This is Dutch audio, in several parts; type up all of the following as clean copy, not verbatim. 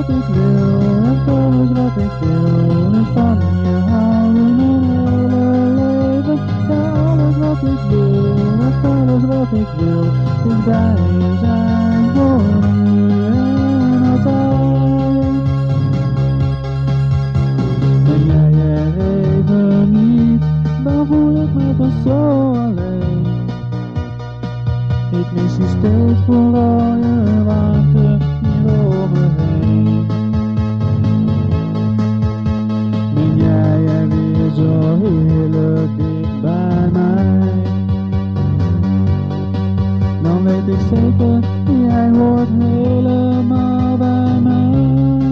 wat ik wil, echt alles wat ik wil, is van je houden mijn hele leven. Ja, alles wat ik wil, echt alles wat ik wil, is bij je zijn voor nu en altijd. Ben jij er even niet, dan voel ik me pas zo alleen. Ik mis je steeds, vooral je warmte hier om me heen. Ben jij er weer zo heerlijk dicht bij mij? Dan weet ik zeker, jij hoort helemaal bij mij.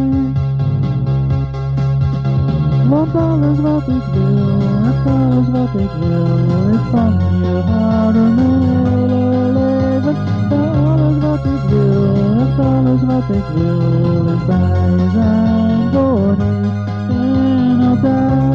Want alles wat ik wil, echt alles wat ik wil, is van je houden mijn hele leven. Ja, alles wat ik wil, echt alles wat ik wil, is bij je zijn voor nu en altijd.